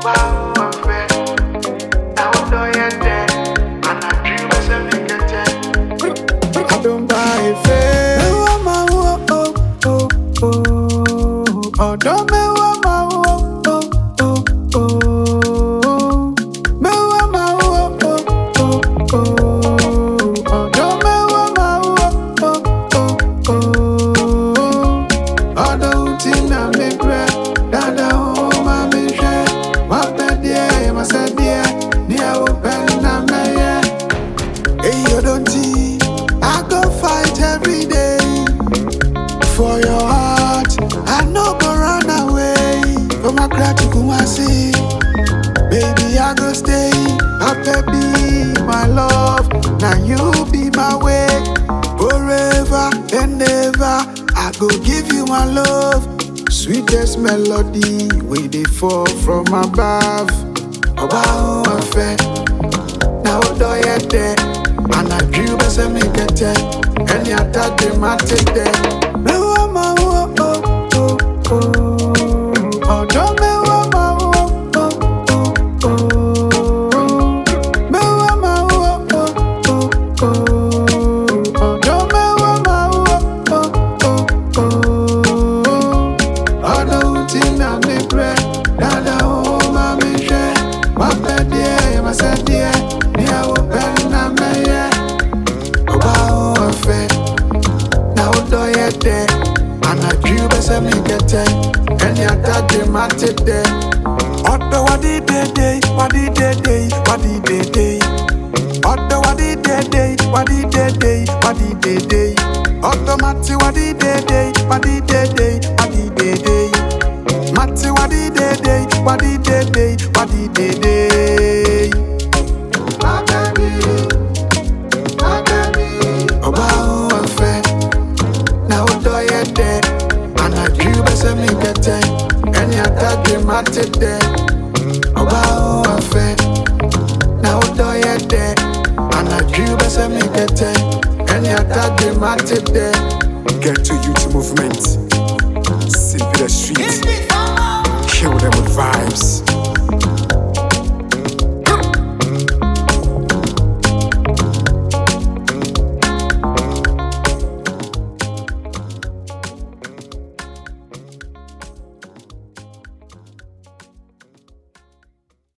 I don't buy fair. Me want my oh oh oh oh. Oh, don't me want my oh oh oh oh. Me want my oh oh oh oh. Oh, don't me want my oh oh oh oh. Oh, don't think I me pray. Dada oh my me share. What bad yeah, my sad yeah. Near open na me yeah. Hey, you don't see. I go fight every day for your heart. I no go run away from my cry to Kumasi. Baby, I go stay. I baby, my love. Now you be my way forever and ever. I go give you my love. Sweetest melody, we dey fall from above. Oba o afe, na odo ye de. And I drew best and make a tell. Any attack they might take there. Me want my oh oh oh oh. Oh, don't me want my oh oh oh oh. Me want my oh oh oh oh. Oh, don't me want my oh oh oh oh. Oh, don't think I me pray. Dada oh my me share. What bad yeah, my sad yeah. Me I will bend na me yeah. And I drew best and me get it. Any attack they might take there. Otto what did they, what did they, what did they. Otto what did they, what did they, what did they. Otto Matti what did they, what did they, what did they. Matti what did they, what did they, what did they. My baby, my baby. Oba o afe. Now do you there? And I drew best and me get it. Any attack they might take there. Oba o afe. Now do you there? And I drew best and me get it. Any attack they might take there. Get to youth movement. Simply the street. Kill them with vibes.